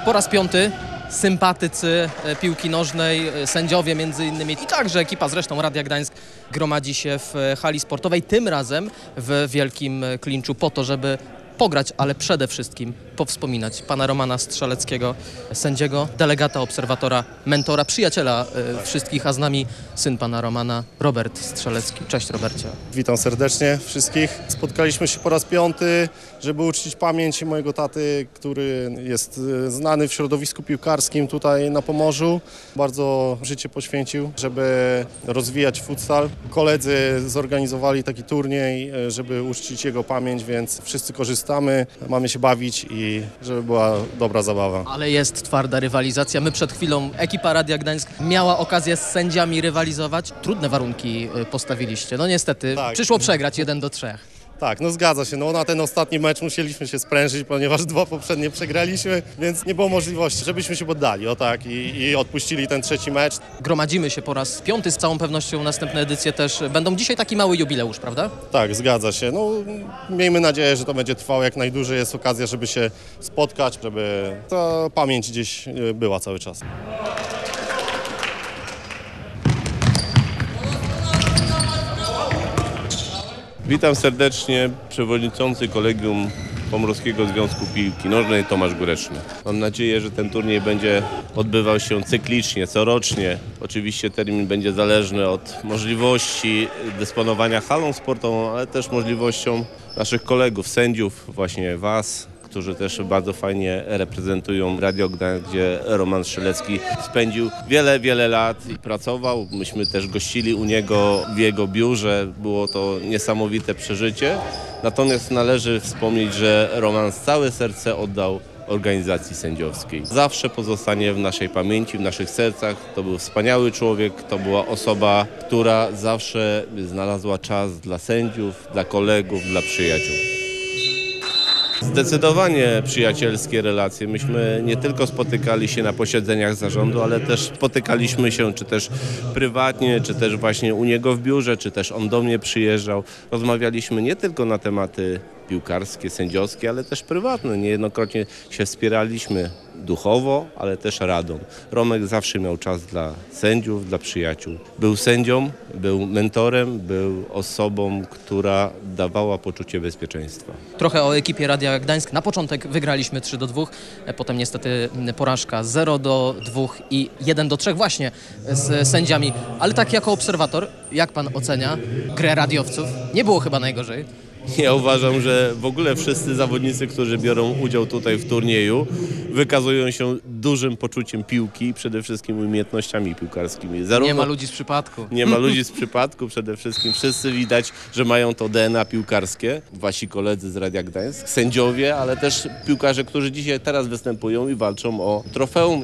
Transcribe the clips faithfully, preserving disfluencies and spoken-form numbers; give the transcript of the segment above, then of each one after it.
Po raz piąty sympatycy piłki nożnej, sędziowie między innymi i także ekipa zresztą Radia Gdańsk gromadzi się w hali sportowej, tym razem w wielkim klinczu po to, żeby pograć, ale przede wszystkim powspominać pana Romana Strzeleckiego, sędziego, delegata, obserwatora, mentora, przyjaciela y, wszystkich, a z nami syn pana Romana, Robert Strzelecki. Cześć, Robercie. Witam serdecznie wszystkich. Spotkaliśmy się po raz piąty, żeby uczcić pamięć mojego taty, który jest znany w środowisku piłkarskim tutaj na Pomorzu. Bardzo życie poświęcił, żeby rozwijać futsal. Koledzy zorganizowali taki turniej, żeby uczcić jego pamięć, więc wszyscy korzystamy, mamy się bawić i żeby była dobra zabawa. Ale jest twarda rywalizacja. My przed chwilą, ekipa Radia Gdańsk miała okazję z sędziami rywalizować. Trudne warunki postawiliście. No niestety, tak. Przyszło przegrać jeden do trzech. Tak, no zgadza się. No na ten ostatni mecz musieliśmy się sprężyć, ponieważ dwa poprzednie przegraliśmy, więc nie było możliwości, żebyśmy się poddali, o tak, i, i odpuścili ten trzeci mecz. Gromadzimy się po raz piąty, z całą pewnością następne edycje też będą. Dzisiaj taki mały jubileusz, prawda? Tak, zgadza się. No miejmy nadzieję, że to będzie trwało jak najdłużej. Jest okazja, żeby się spotkać, żeby ta pamięć gdzieś była cały czas. Witam serdecznie, przewodniczący Kolegium Pomorskiego Związku Piłki Nożnej Tomasz Góreczny. Mam nadzieję, że ten turniej będzie odbywał się cyklicznie, corocznie. Oczywiście termin będzie zależny od możliwości dysponowania halą sportową, ale też możliwością naszych kolegów, sędziów, właśnie Was, którzy też bardzo fajnie reprezentują Radio Gdańsk, gdzie Roman Strzelecki spędził wiele, wiele lat i pracował. Myśmy też gościli u niego w jego biurze. Było to niesamowite przeżycie. Natomiast należy wspomnieć, że Roman z całe serce oddał organizacji sędziowskiej. Zawsze pozostanie w naszej pamięci, w naszych sercach. To był wspaniały człowiek, to była osoba, która zawsze znalazła czas dla sędziów, dla kolegów, dla przyjaciół. Zdecydowanie przyjacielskie relacje. Myśmy nie tylko spotykali się na posiedzeniach zarządu, ale też spotykaliśmy się czy też prywatnie, czy też właśnie u niego w biurze, czy też on do mnie przyjeżdżał. Rozmawialiśmy nie tylko na tematy piłkarskie, sędziowskie, ale też prywatne. Niejednokrotnie się wspieraliśmy duchowo, ale też radą. Romek zawsze miał czas dla sędziów, dla przyjaciół. Był sędzią, był mentorem, był osobą, która dawała poczucie bezpieczeństwa. Trochę o ekipie Radia Gdańsk. Na początek wygraliśmy trzy do dwóch, potem niestety porażka zero do dwóch i jeden do trzech właśnie z sędziami. Ale tak jako obserwator, jak pan ocenia grę radiowców? Nie było chyba najgorzej. Ja uważam, że w ogóle wszyscy zawodnicy, którzy biorą udział tutaj w turnieju, wykazują się dużym poczuciem piłki i przede wszystkim umiejętnościami piłkarskimi. Zarówno nie ma ludzi z przypadku. Nie ma ludzi z przypadku, przede wszystkim wszyscy widać, że mają to D N A piłkarskie. Wasi koledzy z Radia Gdańsk, sędziowie, ale też piłkarze, którzy dzisiaj teraz występują i walczą o trofeum.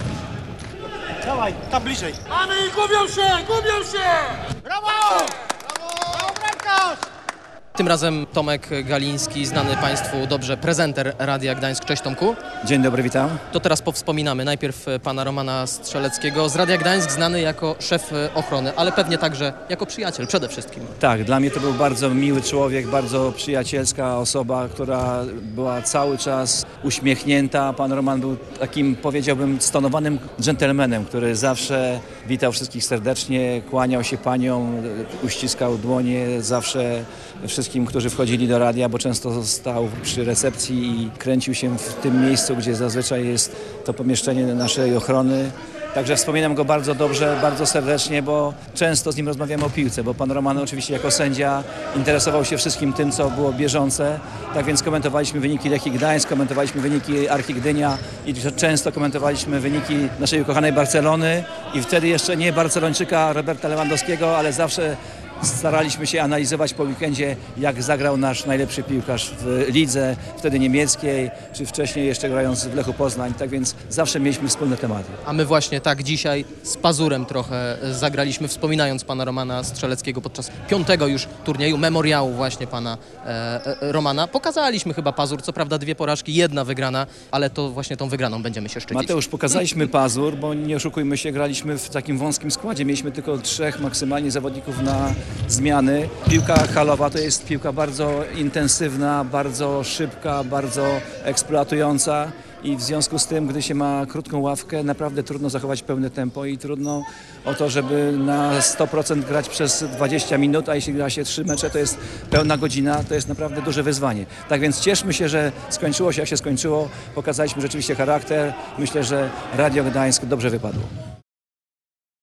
Dawaj, tam bliżej. Mamy i gubią się, gubią się! Brawo! Brawo! Brawo, bramkarz! Tym razem Tomek Galiński, znany Państwu dobrze prezenter Radia Gdańsk. Cześć, Tomku. Dzień dobry, witam. To teraz powspominamy najpierw pana Romana Strzeleckiego z Radia Gdańsk, znany jako szef ochrony, ale pewnie także jako przyjaciel przede wszystkim. Tak, dla mnie to był bardzo miły człowiek, bardzo przyjacielska osoba, która była cały czas uśmiechnięta. Pan Roman był takim, powiedziałbym, stonowanym dżentelmenem, który zawsze witał wszystkich serdecznie, kłaniał się paniom, uściskał dłonie, zawsze wszystkim, którzy wchodzili do radia, bo często stał przy recepcji i kręcił się w tym miejscu, gdzie zazwyczaj jest to pomieszczenie naszej ochrony. Także wspominam go bardzo dobrze, bardzo serdecznie, bo często z nim rozmawiamy o piłce, bo pan Roman oczywiście jako sędzia interesował się wszystkim tym, co było bieżące. Tak więc komentowaliśmy wyniki Lechii Gdańsk, komentowaliśmy wyniki Arki Gdynia i często komentowaliśmy wyniki naszej ukochanej Barcelony i wtedy jeszcze nie Barcelończyka Roberta Lewandowskiego, ale zawsze staraliśmy się analizować po weekendzie, jak zagrał nasz najlepszy piłkarz w lidze, wtedy niemieckiej, czy wcześniej jeszcze grając w Lechu Poznań. Tak więc zawsze mieliśmy wspólne tematy. A my właśnie tak dzisiaj z pazurem trochę zagraliśmy, wspominając pana Romana Strzeleckiego podczas piątego już turnieju, memoriału właśnie pana e, e, Romana. Pokazaliśmy chyba pazur, co prawda dwie porażki, jedna wygrana, ale to właśnie tą wygraną będziemy się szczycić. Mateusz, pokazaliśmy pazur, bo nie oszukujmy się, graliśmy w takim wąskim składzie. Mieliśmy tylko trzech maksymalnie zawodników na zmiany. Piłka halowa to jest piłka bardzo intensywna, bardzo szybka, bardzo eksploatująca i w związku z tym, gdy się ma krótką ławkę, naprawdę trudno zachować pełne tempo i trudno o to, żeby na sto procent grać przez dwadzieścia minut, a jeśli gra się trzy mecze, to jest pełna godzina, to jest naprawdę duże wyzwanie. Tak więc cieszmy się, że skończyło się jak się skończyło, pokazaliśmy rzeczywiście charakter. Myślę, że Radio Gdańsk dobrze wypadło.